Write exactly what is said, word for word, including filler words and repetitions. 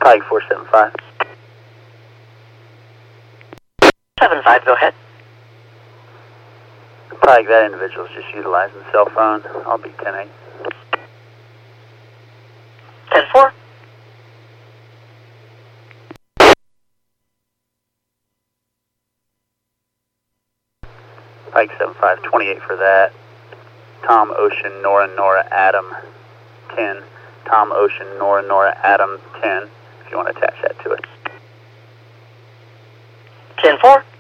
Pike four seven five. seven five, go ahead. Pike, that individual's just utilizing the cell phone. I'll be ten eight. ten four. Pike seven five, twenty-eight for that. Tom Ocean, Nora Nora Adam ten. Tom Ocean, Nora Nora Adam ten, if you want to attach that to it. ten four.